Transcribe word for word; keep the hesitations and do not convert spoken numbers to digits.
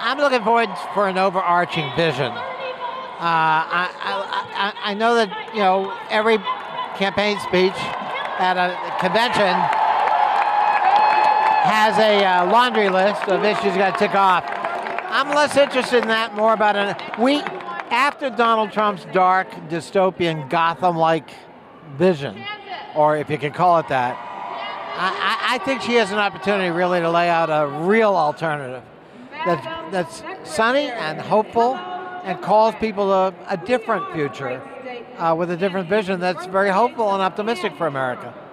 I'm looking forward for an overarching vision. Uh, I, I, I, I know that, you know, every campaign speech at a convention has a uh, laundry list of issues you got to tick off. I'm less interested in that, more about it. We, after Donald Trump's dark, dystopian, Gotham-like vision, or if you can call it that, I, I, I think she has an opportunity really to lay out a real alternative that's, that's sunny and hopeful and calls people to a different future uh, with a different vision that's very hopeful and optimistic for America.